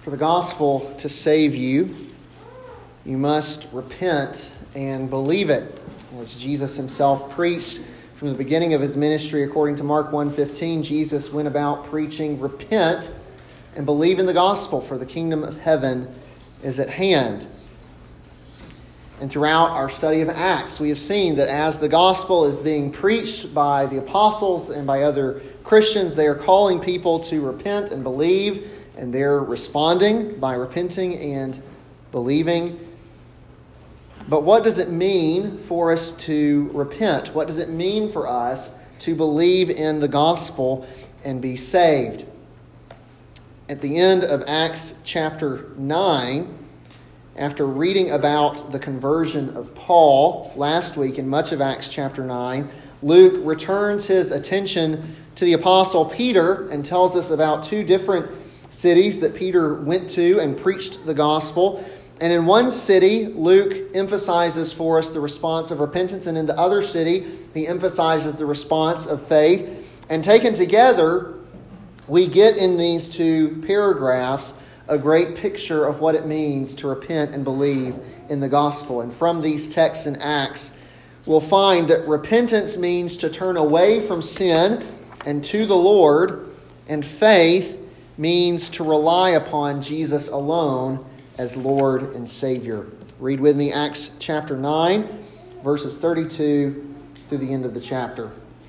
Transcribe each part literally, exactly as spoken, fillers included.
For the gospel to save you, you must repent and believe it. As Jesus himself preached from the beginning of his ministry, according to Mark one fifteen, Jesus went about preaching, repent and believe in the gospel, for the kingdom of heaven is at hand. And throughout our study of Acts, we have seen that as the gospel is being preached by the apostles and by other Christians, they are calling people to repent and believe, and they're responding by repenting and believing. But what does it mean for us to repent? What does it mean for us to believe in the gospel and be saved? At the end of Acts chapter nine, after reading about the conversion of Paul last week in much of Acts chapter nine, Luke returns his attention to the apostle Peter and tells us about two different cities that Peter went to and preached the gospel. And in one city, Luke emphasizes for us the response of repentance, and in the other city, he emphasizes the response of faith. And taken together, we get in these two paragraphs a great picture of what it means to repent and believe in the gospel. And from these texts in Acts, we'll find that repentance means to turn away from sin and to the Lord, and faith means to rely upon Jesus alone as Lord and Savior. Read with me Acts chapter nine, verses thirty-two through the end of the chapter.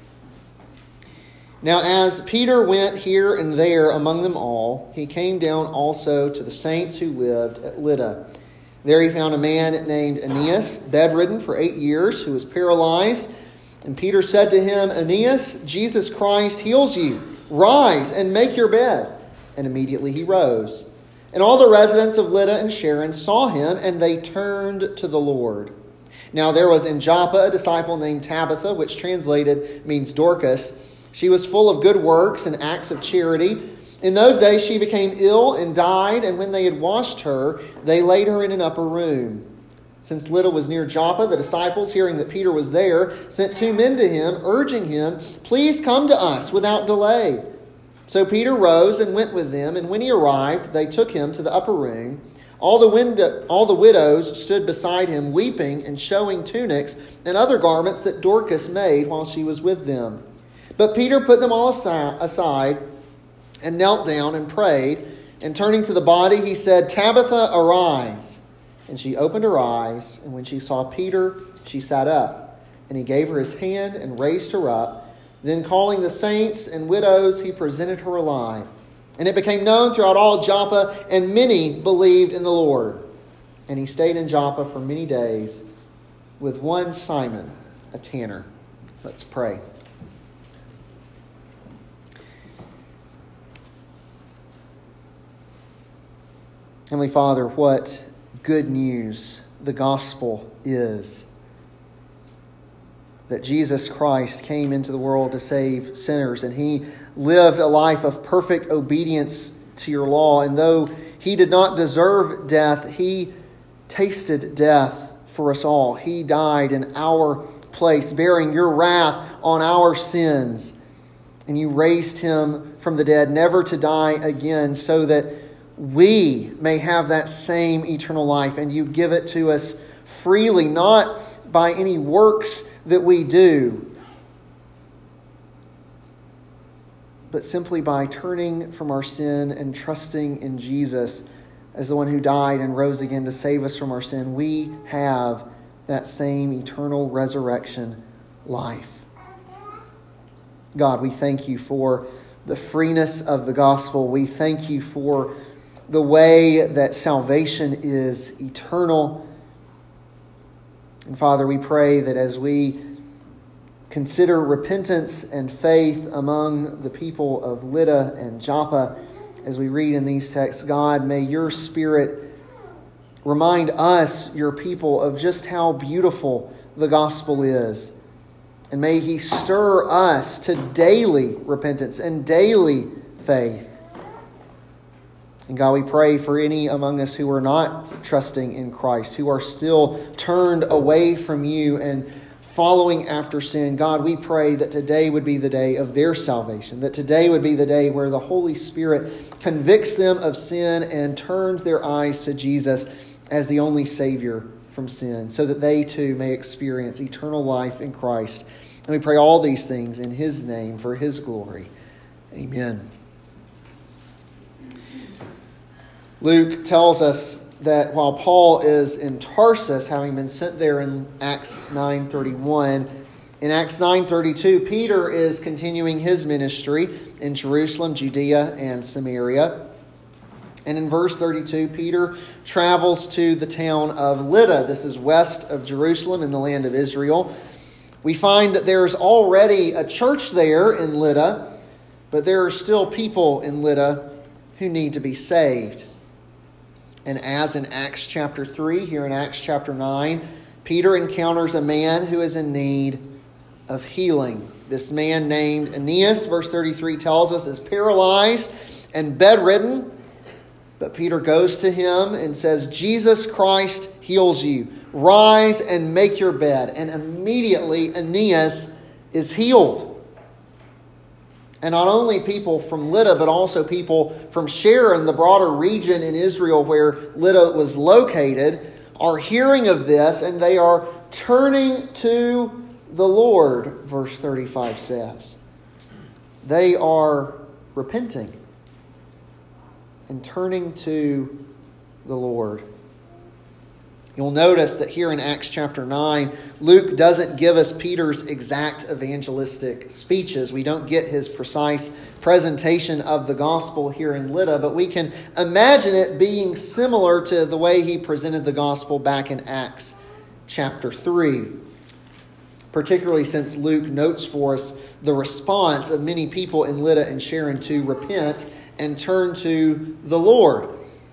Now as Peter went here and there among them all, he came down also to the saints who lived at Lydda. There he found a man named Aeneas, bedridden for eight years, who was paralyzed. And Peter said to him, Aeneas, Jesus Christ heals you. Rise and make your bed. And immediately he rose. And all the residents of Lydda and Sharon saw him, and they turned to the Lord. Now there was in Joppa a disciple named Tabitha, which translated means Dorcas. She was full of good works and acts of charity. In those days she became ill and died, and when they had washed her, they laid her in an upper room. Since Lydda was near Joppa, the disciples, hearing that Peter was there, sent two men to him, urging him, Please come to us without delay. So Peter rose and went with them, and when he arrived, they took him to the upper room. All the, window, all the widows stood beside him, weeping and showing tunics and other garments that Dorcas made while she was with them. But Peter put them all aside and knelt down and prayed. And turning to the body, he said, Tabitha, arise. And she opened her eyes, and when she saw Peter, she sat up. And he gave her his hand and raised her up. Then calling the saints and widows, he presented her alive. And it became known throughout all Joppa, and many believed in the Lord. And he stayed in Joppa for many days with one Simon, a tanner. Let's pray. Heavenly Father, what good news the gospel is. That Jesus Christ came into the world to save sinners, and he lived a life of perfect obedience to your law. And though he did not deserve death, he tasted death for us all. He died in our place, bearing your wrath on our sins. And you raised him from the dead, never to die again, so that we may have that same eternal life. And you give it to us freely, not by any works that we do, but simply by turning from our sin and trusting in Jesus as the one who died and rose again to save us from our sin. We have that same eternal resurrection life. God, we thank you for the freeness of the gospel. We thank you for the way that salvation is eternal. And Father, we pray that as we consider repentance and faith among the people of Lydda and Joppa, as we read in these texts, God, may your Spirit remind us, your people, of just how beautiful the gospel is. And may he stir us to daily repentance and daily faith. And God, we pray for any among us who are not trusting in Christ, who are still turned away from you and following after sin. God, we pray that today would be the day of their salvation, that today would be the day where the Holy Spirit convicts them of sin and turns their eyes to Jesus as the only Savior from sin, so that they too may experience eternal life in Christ. And we pray all these things in His name for His glory. Amen. Luke tells us that while Paul is in Tarsus, having been sent there in Acts nine thirty-one, in Acts nine thirty-two, Peter is continuing his ministry in Jerusalem, Judea, and Samaria. And in verse thirty-two, Peter travels to the town of Lydda. This is west of Jerusalem in the land of Israel. We find that there's already a church there in Lydda, but there are still people in Lydda who need to be saved. And as in Acts chapter three, here in Acts chapter nine, Peter encounters a man who is in need of healing. This man named Aeneas, verse thirty-three tells us, is paralyzed and bedridden. But Peter goes to him and says, Jesus Christ heals you. Rise and make your bed. And immediately Aeneas is healed. And not only people from Lydda, but also people from Sharon, the broader region in Israel where Lydda was located, are hearing of this and they are turning to the Lord, verse thirty-five says. They are repenting and turning to the Lord. You'll notice that here in Acts chapter nine, Luke doesn't give us Peter's exact evangelistic speeches. We don't get his precise presentation of the gospel here in Lydda, but we can imagine it being similar to the way he presented the gospel back in Acts chapter three. Particularly since Luke notes for us the response of many people in Lydda and Sharon to repent and turn to the Lord.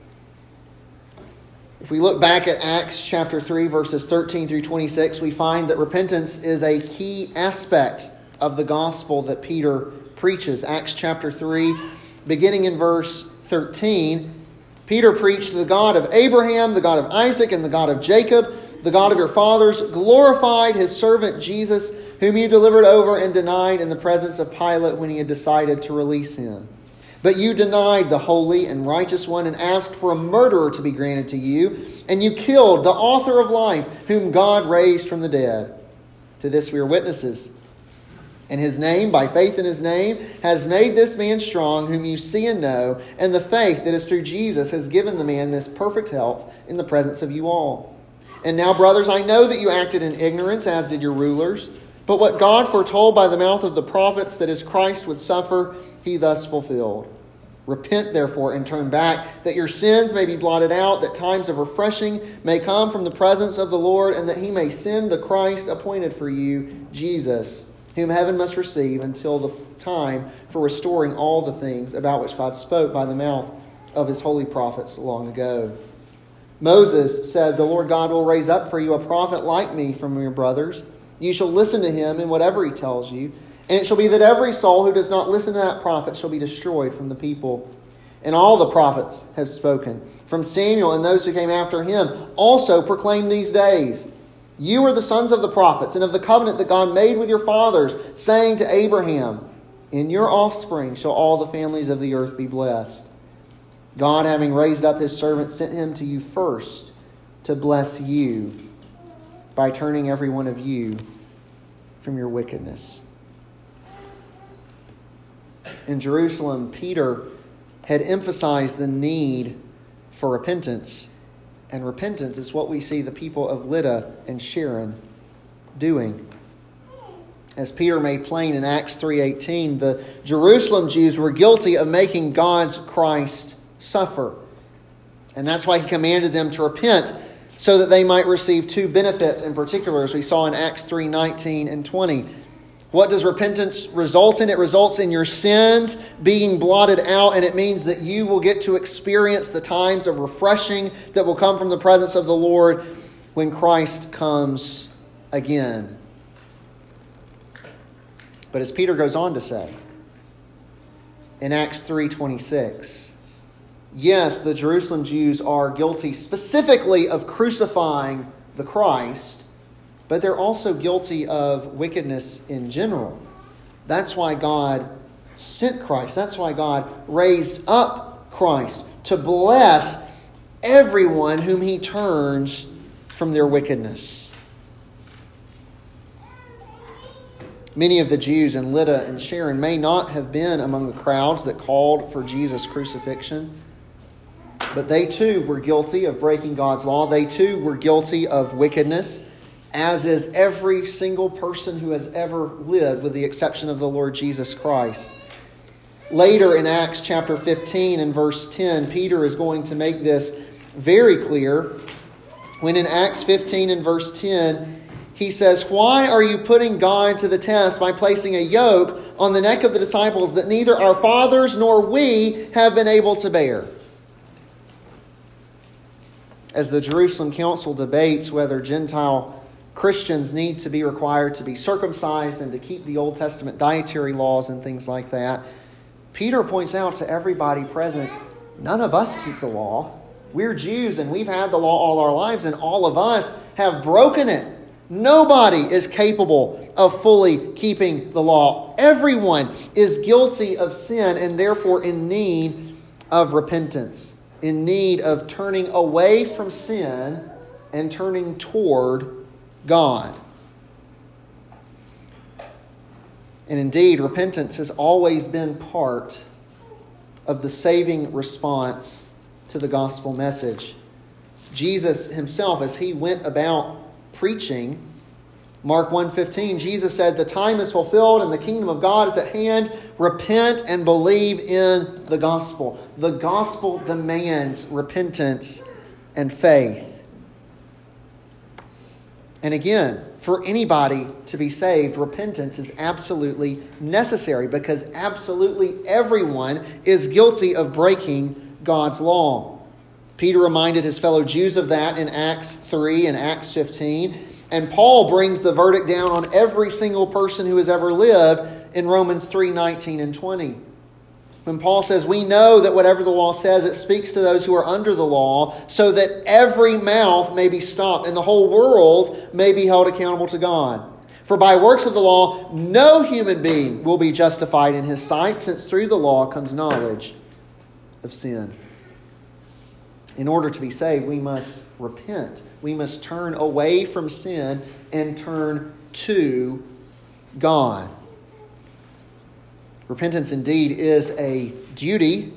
If we look back at Acts chapter three, verses thirteen through twenty-six, we find that repentance is a key aspect of the gospel that Peter preaches. Acts chapter three, beginning in verse thirteen, Peter preached, the God of Abraham, the God of Isaac, and the God of Jacob, the God of your fathers, glorified his servant Jesus, whom you delivered over and denied in the presence of Pilate when he had decided to release him. But you denied the holy and righteous one and asked for a murderer to be granted to you. And you killed the author of life, whom God raised from the dead. To this we are witnesses. And his name, by faith in his name, has made this man strong, whom you see and know. And the faith that is through Jesus has given the man this perfect health in the presence of you all. And now, brothers, I know that you acted in ignorance, as did your rulers. But what God foretold by the mouth of the prophets that his Christ would suffer, he thus fulfilled. Repent, therefore, and turn back, that your sins may be blotted out, that times of refreshing may come from the presence of the Lord, and that he may send the Christ appointed for you, Jesus, whom heaven must receive until the time for restoring all the things about which God spoke by the mouth of his holy prophets long ago. Moses said, the Lord God will raise up for you a prophet like me from your brothers. You shall listen to him in whatever he tells you. And it shall be that every soul who does not listen to that prophet shall be destroyed from the people. And all the prophets have spoken. From Samuel and those who came after him also proclaim these days. You are the sons of the prophets and of the covenant that God made with your fathers, saying to Abraham, in your offspring shall all the families of the earth be blessed. God, having raised up his servant, sent him to you first to bless you by turning every one of you from your wickedness. In Jerusalem, Peter had emphasized the need for repentance. And repentance is what we see the people of Lydda and Sharon doing. As Peter made plain in Acts three eighteen, the Jerusalem Jews were guilty of making God's Christ suffer. And that's why he commanded them to repent, so that they might receive two benefits in particular, as we saw in Acts three nineteen and twenty. What does repentance result in? It results in your sins being blotted out, and it means that you will get to experience the times of refreshing that will come from the presence of the Lord when Christ comes again. But as Peter goes on to say in Acts three twenty-six, yes, the Jerusalem Jews are guilty specifically of crucifying the Christ, but they're also guilty of wickedness in general. That's why God sent Christ. That's why God raised up Christ to bless everyone whom he turns from their wickedness. Many of the Jews in Lydda and Sharon may not have been among the crowds that called for Jesus' crucifixion, but they too were guilty of breaking God's law. They too were guilty of wickedness, as is every single person who has ever lived, with the exception of the Lord Jesus Christ. Later in Acts chapter fifteen and verse ten, Peter is going to make this very clear when in Acts fifteen and verse ten, he says, "Why are you putting God to the test by placing a yoke on the neck of the disciples that neither our fathers nor we have been able to bear?" As the Jerusalem Council debates whether Gentile Christians need to be required to be circumcised and to keep the Old Testament dietary laws and things like that, Peter points out to everybody present, none of us keep the law. We're Jews and we've had the law all our lives, and all of us have broken it. Nobody is capable of fully keeping the law. Everyone is guilty of sin and therefore in need of repentance, in need of turning away from sin and turning toward God. And indeed, repentance has always been part of the saving response to the gospel message. Jesus himself, as he went about preaching, Mark one fifteen, Jesus said, "The time is fulfilled and the kingdom of God is at hand. Repent and believe in the gospel." The gospel demands repentance and faith. And again, for anybody to be saved, repentance is absolutely necessary, because absolutely everyone is guilty of breaking God's law. Peter reminded his fellow Jews of that in Acts three and Acts fifteen. And Paul brings the verdict down on every single person who has ever lived in Romans three nineteen and twenty. When Paul says, "We know that whatever the law says, it speaks to those who are under the law, so that every mouth may be stopped and the whole world may be held accountable to God. For by works of the law, no human being will be justified in his sight, since through the law comes knowledge of sin." In order to be saved, we must repent. We must turn away from sin and turn to God. Repentance indeed is a duty,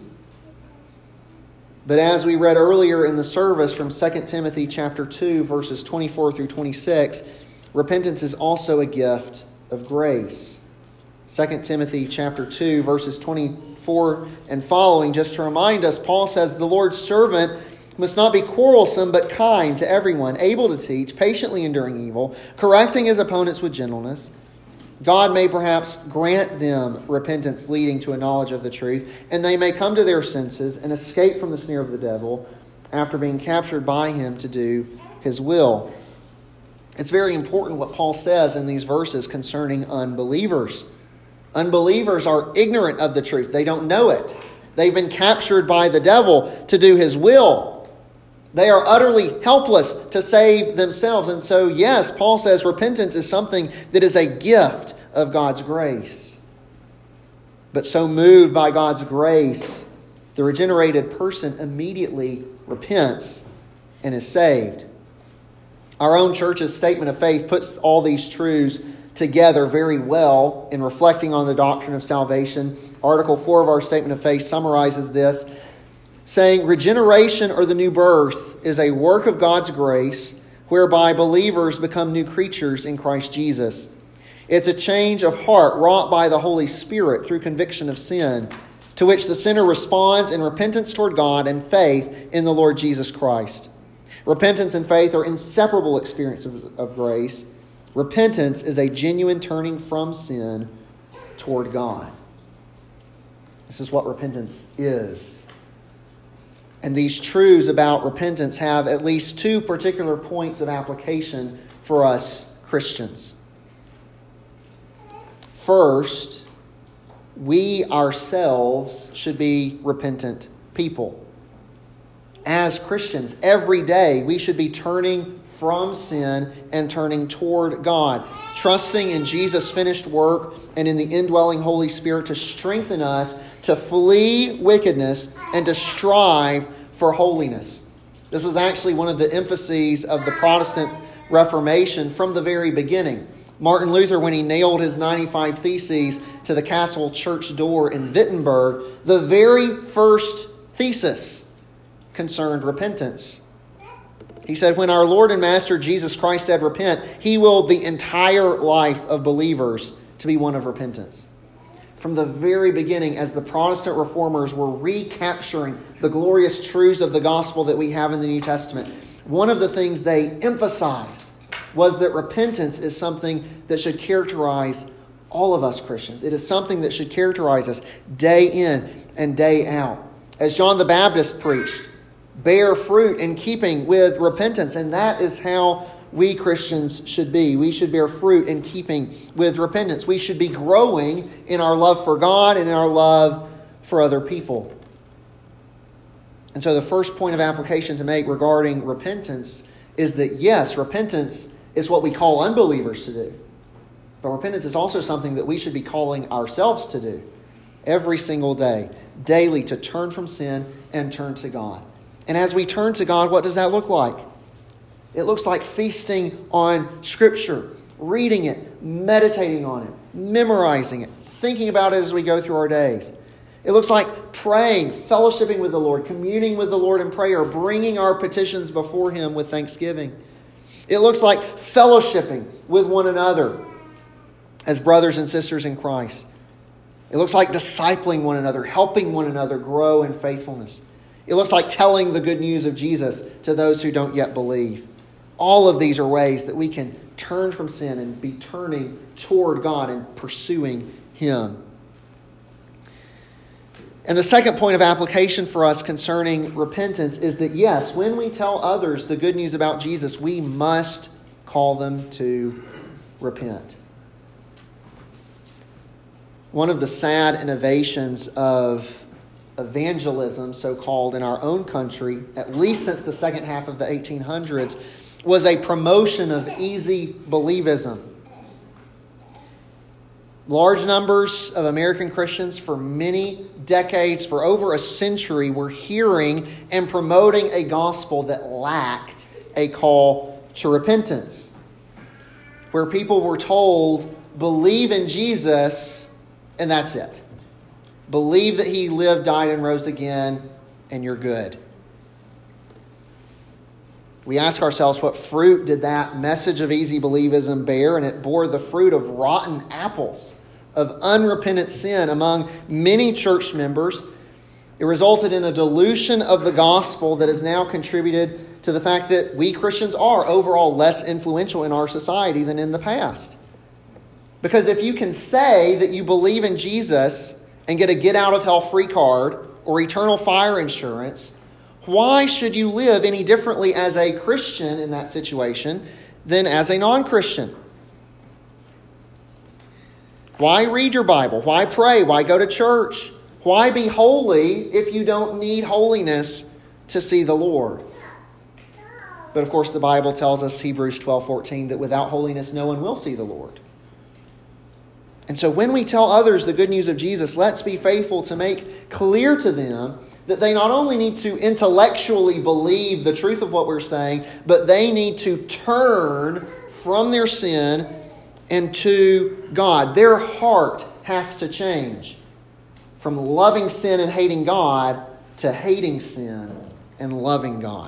but as we read earlier in the service from Second Timothy chapter two, verses twenty-four through twenty-six, repentance is also a gift of grace. Second Timothy chapter two, verses twenty-four and following, just to remind us, Paul says, "The Lord's servant must not be quarrelsome, but kind to everyone, able to teach, patiently enduring evil, correcting his opponents with gentleness. God may perhaps grant them repentance leading to a knowledge of the truth, and they may come to their senses and escape from the snare of the devil after being captured by him to do his will." It's very important what Paul says in these verses concerning unbelievers. Unbelievers are ignorant of the truth. They don't know it. They've been captured by the devil to do his will. They are utterly helpless to save themselves. And so, yes, Paul says repentance is something that is a gift of God's grace. But so moved by God's grace, the regenerated person immediately repents and is saved. Our own church's statement of faith puts all these truths together very well in reflecting on the doctrine of salvation. Article four of our statement of faith summarizes this, saying, "Regeneration, or the new birth, is a work of God's grace whereby believers become new creatures in Christ Jesus. It's a change of heart wrought by the Holy Spirit through conviction of sin, to which the sinner responds in repentance toward God and faith in the Lord Jesus Christ. Repentance and faith are inseparable experiences of grace. Repentance is a genuine turning from sin toward God." This is what repentance is. And these truths about repentance have at least two particular points of application for us Christians. First, we ourselves should be repentant people. As Christians, every day we should be turning from sin and turning toward God, trusting in Jesus' finished work and in the indwelling Holy Spirit to strengthen us to flee wickedness and to strive for holiness. This was actually one of the emphases of the Protestant Reformation from the very beginning. Martin Luther, when he nailed his ninety-five Theses to the castle church door in Wittenberg, the very first thesis concerned repentance. He said, when our Lord and Master Jesus Christ said repent, he willed the entire life of believers to be one of repentance. From the very beginning, as the Protestant reformers were recapturing the glorious truths of the gospel that we have in the New Testament, one of the things they emphasized was that repentance is something that should characterize all of us Christians. It is something that should characterize us day in and day out. As John the Baptist preached, bear fruit in keeping with repentance. And that is how we Christians should be. We should bear fruit in keeping with repentance. We should be growing in our love for God and in our love for other people. And so the first point of application to make regarding repentance is that, yes, repentance is what we call unbelievers to do. But repentance is also something that we should be calling ourselves to do every single day, daily, to turn from sin and turn to God. And as we turn to God, what does that look like? It looks like feasting on Scripture, reading it, meditating on it, memorizing it, thinking about it as we go through our days. It looks like praying, fellowshipping with the Lord, communing with the Lord in prayer, bringing our petitions before Him with thanksgiving. It looks like fellowshipping with one another as brothers and sisters in Christ. It looks like discipling one another, helping one another grow in faithfulness. It looks like telling the good news of Jesus to those who don't yet believe. All of these are ways that we can turn from sin and be turning toward God and pursuing Him. And the second point of application for us concerning repentance is that, yes, when we tell others the good news about Jesus, we must call them to repent. One of the sad innovations of evangelism, so-called, in our own country, at least since the second half of the eighteen hundreds, was a promotion of easy believism. Large numbers of American Christians for many decades, for over a century, were hearing and promoting a gospel that lacked a call to repentance, where people were told, believe in Jesus, and that's it. Believe that He lived, died, and rose again, and you're good. We ask ourselves, what fruit did that message of easy believism bear? And it bore the fruit of rotten apples, of unrepentant sin among many church members. It resulted in a dilution of the gospel that has now contributed to the fact that we Christians are overall less influential in our society than in the past. Because if you can say that you believe in Jesus and get a get-out-of-hell-free card or eternal fire insurance, why should you live any differently as a Christian in that situation than as a non-Christian? Why read your Bible? Why pray? Why go to church? Why be holy if you don't need holiness to see the Lord? But of course, the Bible tells us, Hebrews twelve fourteen, that without holiness no one will see the Lord. And so when we tell others the good news of Jesus, let's be faithful to make clear to them that they not only need to intellectually believe the truth of what we're saying, but they need to turn from their sin and to God. Their heart has to change from loving sin and hating God to hating sin and loving God.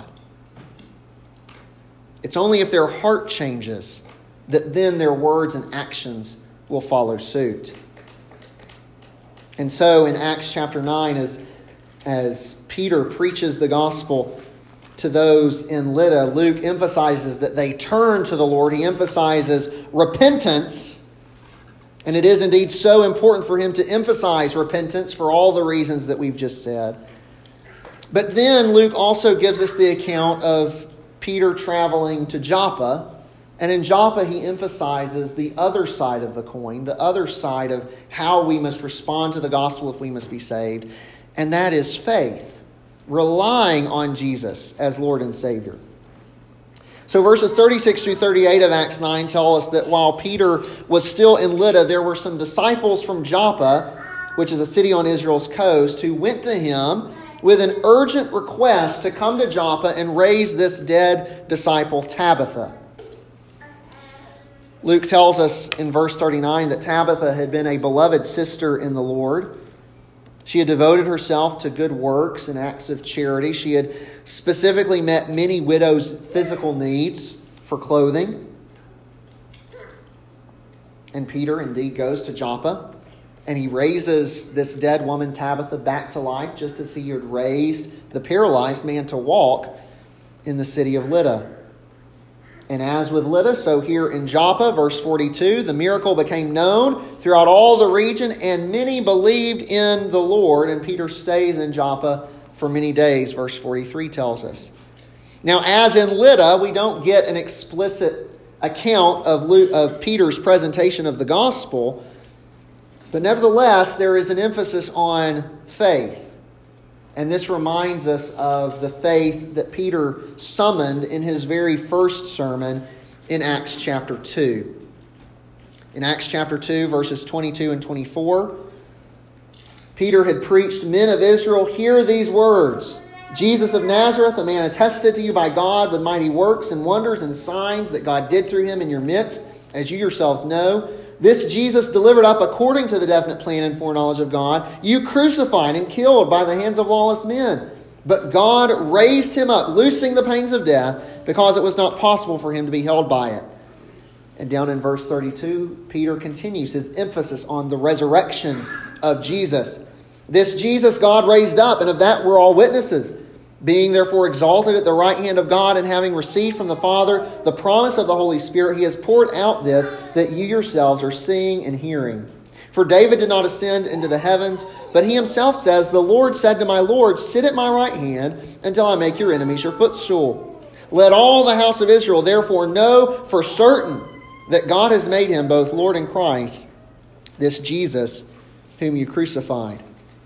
It's only if their heart changes that then their words and actions will follow suit. And so in Acts chapter nine, as, as Peter preaches the gospel to those in Lydda, Luke emphasizes that they turn to the Lord. He emphasizes repentance. And it is indeed so important for him to emphasize repentance for all the reasons that we've just said. But then Luke also gives us the account of Peter traveling to Joppa. And in Joppa, he emphasizes the other side of the coin, the other side of how we must respond to the gospel if we must be saved. And that is faith, relying on Jesus as Lord and Savior. So verses thirty-six through thirty-eight of Acts nine tell us that while Peter was still in Lydda, there were some disciples from Joppa, which is a city on Israel's coast, who went to him with an urgent request to come to Joppa and raise this dead disciple Tabitha. Luke tells us in verse thirty-nine that Tabitha had been a beloved sister in the Lord. She had devoted herself to good works and acts of charity. She had specifically met many widows' physical needs for clothing. And Peter indeed goes to Joppa, and he raises this dead woman Tabitha back to life, just as he had raised the paralyzed man to walk in the city of Lydda. And as with Lydda, so here in Joppa, verse forty-two, the miracle became known throughout all the region, and many believed in the Lord. And Peter stays in Joppa for many days, verse forty-three tells us. Now, as in Lydda, we don't get an explicit account of, Luke, of Peter's presentation of the gospel, but nevertheless, there is an emphasis on faith. And this reminds us of the faith that Peter summoned in his very first sermon in Acts chapter two. In Acts chapter two, verses twenty-two and twenty-four, Peter had preached, "Men of Israel, hear these words. Jesus of Nazareth, a man attested to you by God with mighty works and wonders and signs that God did through him in your midst, as you yourselves know. This Jesus delivered up according to the definite plan and foreknowledge of God, you crucified and killed by the hands of lawless men. But God raised him up, loosing the pangs of death, because it was not possible for him to be held by it." And down in verse thirty-two, Peter continues his emphasis on the resurrection of Jesus. "This Jesus God raised up, and of that we're all witnesses. Being therefore exalted at the right hand of God, and having received from the Father the promise of the Holy Spirit, he has poured out this that you yourselves are seeing and hearing. For David did not ascend into the heavens, but he himself says, 'The Lord said to my Lord, sit at my right hand until I make your enemies your footstool.' Let all the house of Israel therefore know for certain that God has made him both Lord and Christ, this Jesus whom you crucified."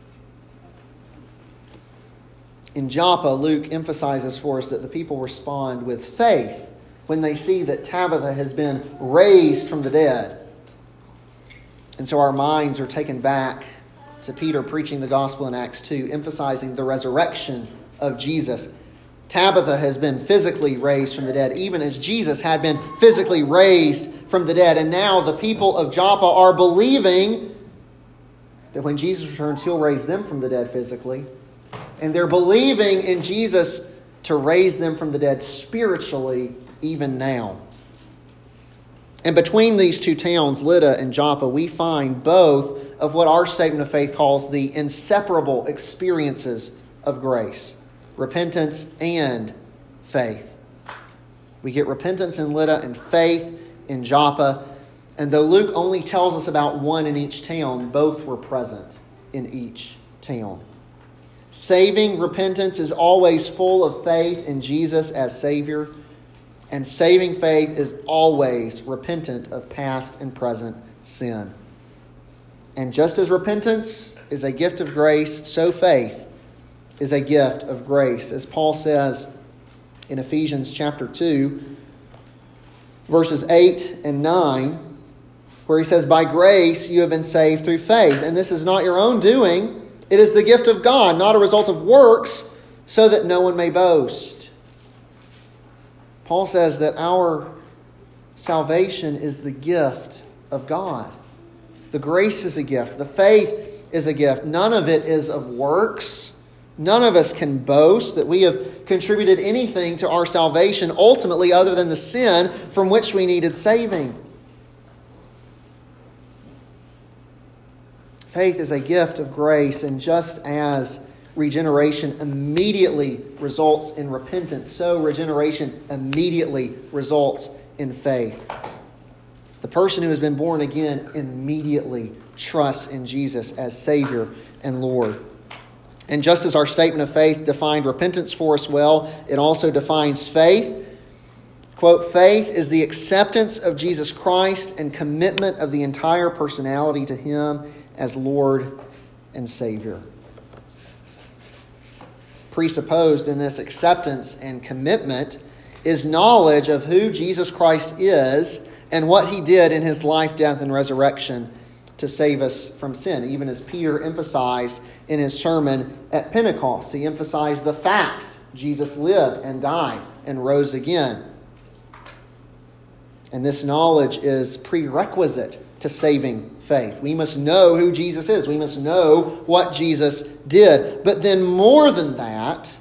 In Joppa, Luke emphasizes for us that the people respond with faith when they see that Tabitha has been raised from the dead. And so our minds are taken back to Peter preaching the gospel in Acts two, emphasizing the resurrection of Jesus. Tabitha has been physically raised from the dead, even as Jesus had been physically raised from the dead. And now the people of Joppa are believing that when Jesus returns, he'll raise them from the dead physically. And they're believing in Jesus to raise them from the dead spiritually even now. And between these two towns, Lydda and Joppa, we find both of what our statement of faith calls the inseparable experiences of grace: repentance and faith. We get repentance in Lydda and faith in Joppa. And though Luke only tells us about one in each town, both were present in each town. Saving repentance is always full of faith in Jesus as Savior, and saving faith is always repentant of past and present sin. And just as repentance is a gift of grace, so faith is a gift of grace. As Paul says in Ephesians chapter two, verses eight and nine, where he says, "By grace you have been saved through faith, and this is not your own doing. It is the gift of God, not a result of works, so that no one may boast." Paul says that our salvation is the gift of God. The grace is a gift. The faith is a gift. None of it is of works. None of us can boast that we have contributed anything to our salvation ultimately other than the sin from which we needed saving. Faith is a gift of grace, and just as regeneration immediately results in repentance, so regeneration immediately results in faith. The person who has been born again immediately trusts in Jesus as Savior and Lord. And just as our statement of faith defined repentance for us well, it also defines faith. Quote, "Faith is the acceptance of Jesus Christ and commitment of the entire personality to him as Lord and Savior." Presupposed in this acceptance and commitment is knowledge of who Jesus Christ is and what he did in his life, death, and resurrection to save us from sin. Even as Peter emphasized in his sermon at Pentecost, he emphasized the facts. Jesus lived and died and rose again. And this knowledge is prerequisite to saving faith. We must know who Jesus is. We must know what Jesus did. But then more than that,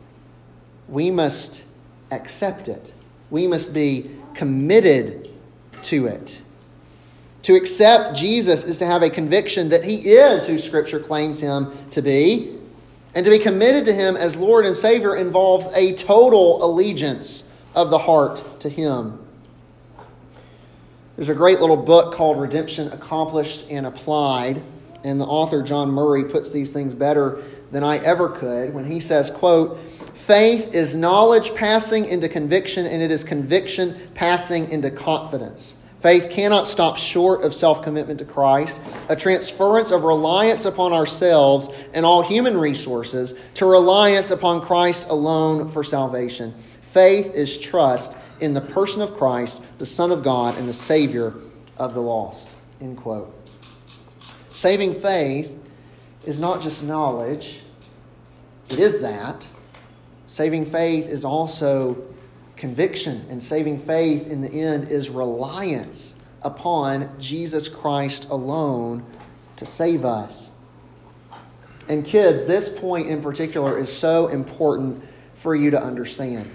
we must accept it. We must be committed to it. To accept Jesus is to have a conviction that he is who Scripture claims him to be. And to be committed to him as Lord and Savior involves a total allegiance of the heart to him. There's a great little book called Redemption Accomplished and Applied. And the author, John Murray, puts these things better than I ever could when he says, quote, "Faith is knowledge passing into conviction, and it is conviction passing into confidence. Faith cannot stop short of self-commitment to Christ, a transference of reliance upon ourselves and all human resources to reliance upon Christ alone for salvation. Faith is trust in the person of Christ, the Son of God, and the Savior of the lost." End quote. Saving faith is not just knowledge. It is that. Saving faith is also conviction, and saving faith in the end is reliance upon Jesus Christ alone to save us. And kids, this point in particular is so important for you to understand.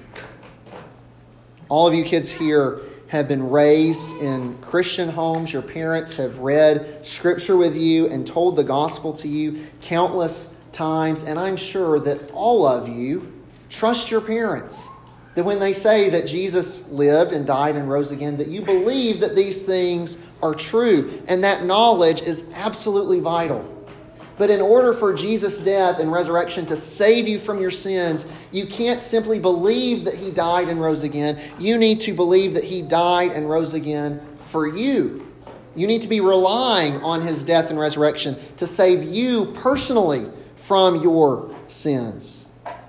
All of you kids here have been raised in Christian homes. Your parents have read Scripture with you and told the gospel to you countless times. And I'm sure that all of you trust your parents. That when they say that Jesus lived and died and rose again, that you believe that these things are true. And that knowledge is absolutely vital. But in order for Jesus' death and resurrection to save you from your sins, you can't simply believe that he died and rose again. You need to believe that he died and rose again for you. You need to be relying on his death and resurrection to save you personally from your sins.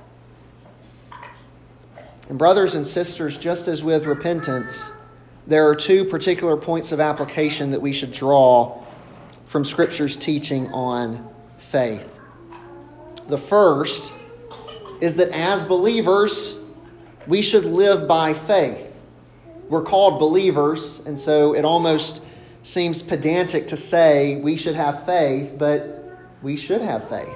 And brothers and sisters, just as with repentance, there are two particular points of application that we should draw from Scripture's teaching on faith. The first is that as believers, we should live by faith. We're called believers, and so it almost seems pedantic to say we should have faith, but we should have faith.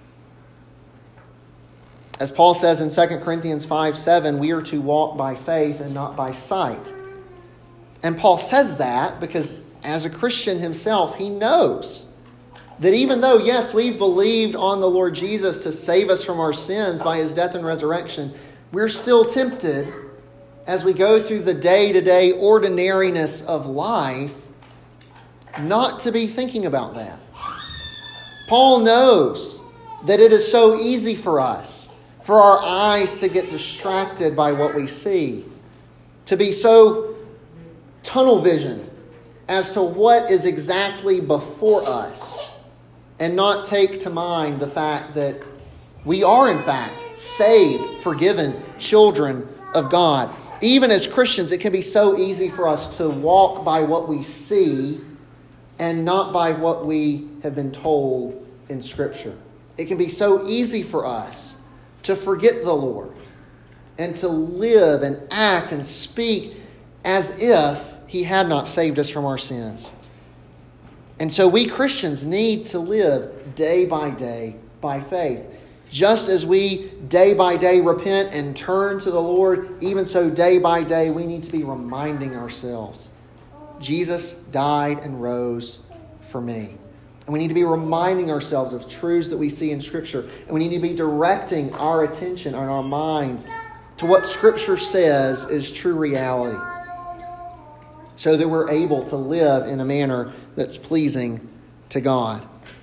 As Paul says in Second Corinthians five seven, we are to walk by faith and not by sight. And Paul says that because as a Christian himself, he knows that even though, yes, we've believed on the Lord Jesus to save us from our sins by his death and resurrection, we're still tempted as we go through the day-to-day ordinariness of life not to be thinking about that. Paul knows that it is so easy for us, for our eyes to get distracted by what we see, to be so tunnel visioned as to what is exactly before us, and not take to mind the fact that we are in fact saved, forgiven children of God. Even as Christians, it can be so easy for us to walk by what we see and not by what we have been told in Scripture. It can be so easy for us to forget the Lord and to live and act and speak as if he had not saved us from our sins. And so we Christians need to live day by day by faith. Just as we day by day repent and turn to the Lord, even so day by day we need to be reminding ourselves, Jesus died and rose for me. And we need to be reminding ourselves of truths that we see in Scripture. And we need to be directing our attention and our minds to what Scripture says is true reality, so that we're able to live in a manner that's pleasing to God.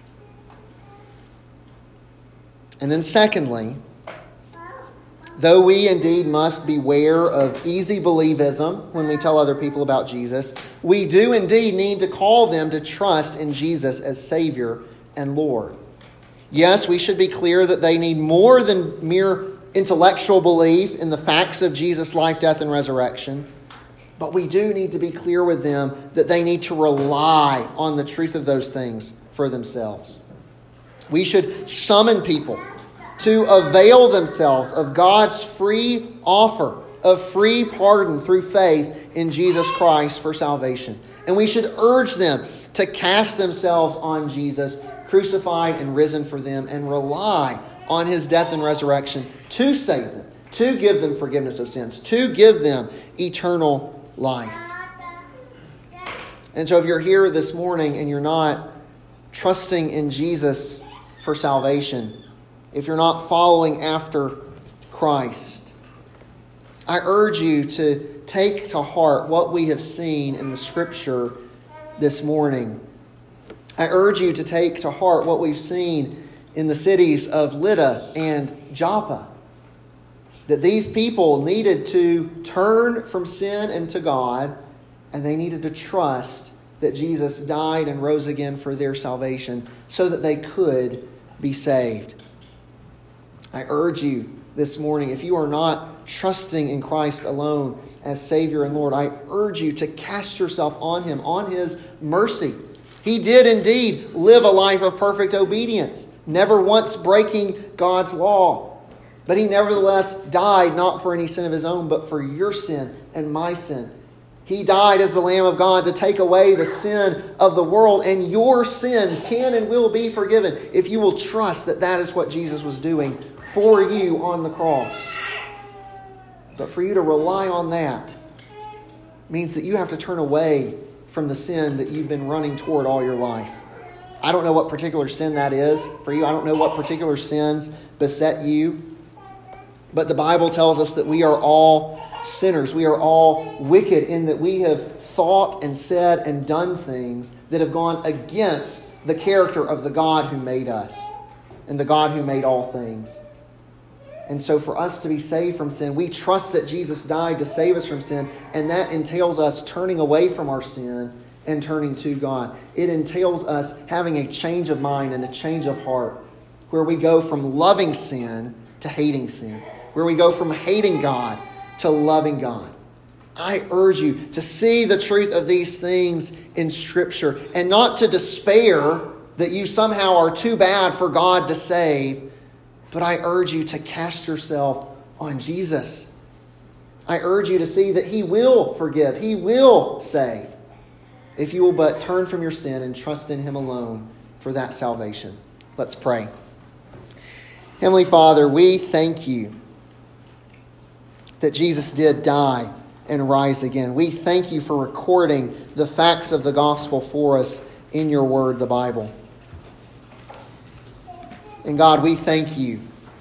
And then secondly, though we indeed must beware of easy believism when we tell other people about Jesus, we do indeed need to call them to trust in Jesus as Savior and Lord. Yes, we should be clear that they need more than mere intellectual belief in the facts of Jesus' life, death, and resurrection. But we do need to be clear with them that they need to rely on the truth of those things for themselves. We should summon people to avail themselves of God's free offer of free pardon through faith in Jesus Christ for salvation. And we should urge them to cast themselves on Jesus, crucified and risen for them, and rely on His death and resurrection to save them, to give them forgiveness of sins, to give them eternal life. And so if you're here this morning and you're not trusting in Jesus for salvation, if you're not following after Christ, I urge you to take to heart what we have seen in the Scripture this morning. I urge you to take to heart what we've seen in the cities of Lydda and Joppa. That these people needed to turn from sin and to God, and they needed to trust that Jesus died and rose again for their salvation so that they could be saved. I urge you this morning, if you are not trusting in Christ alone as Savior and Lord, I urge you to cast yourself on Him, on His mercy. He did indeed live a life of perfect obedience, never once breaking God's law. But He nevertheless died not for any sin of His own, but for your sin and my sin. He died as the Lamb of God to take away the sin of the world, and your sins can and will be forgiven if you will trust that that is what Jesus was doing for you on the cross. But for you to rely on that means that you have to turn away from the sin that you've been running toward all your life. I don't know what particular sin that is for you. I don't know what particular sins beset you. But the Bible tells us that we are all sinners. We are all wicked in that we have thought and said and done things that have gone against the character of the God who made us and the God who made all things. And so for us to be saved from sin, we trust that Jesus died to save us from sin, and that entails us turning away from our sin and turning to God. It entails us having a change of mind and a change of heart, where we go from loving sin to hating sin, where we go from hating God to loving God. I urge you to see the truth of these things in Scripture and not to despair that you somehow are too bad for God to save, but I urge you to cast yourself on Jesus. I urge you to see that He will forgive, He will save, if you will but turn from your sin and trust in Him alone for that salvation. Let's pray. Heavenly Father, we thank You that Jesus did die and rise again. We thank You for recording the facts of the gospel for us in Your word, the Bible. And God, we thank You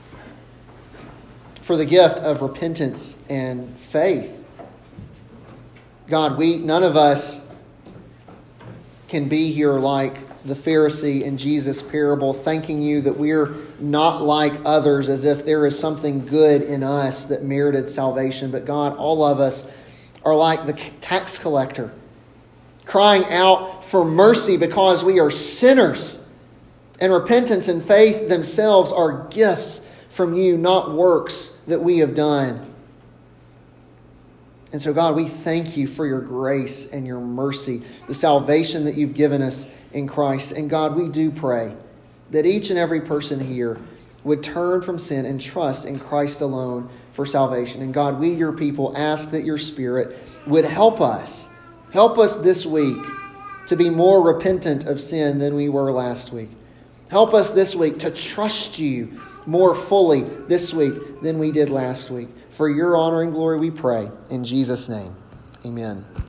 for the gift of repentance and faith. God, we none of us can be here like the Pharisee in Jesus' parable, thanking You that we're not like others, as if there is something good in us that merited salvation. But God, all of us are like the tax collector, crying out for mercy because we are sinners. And repentance and faith themselves are gifts from You, not works that we have done. And so, God, we thank You for Your grace and Your mercy, the salvation that You've given us in Christ. And God, we do pray that each and every person here would turn from sin and trust in Christ alone for salvation. And God, we, Your people, ask that Your Spirit would help us. Help us this week to be more repentant of sin than we were last week. Help us this week to trust You more fully this week than we did last week. For Your honor and glory we pray. In Jesus' name, amen.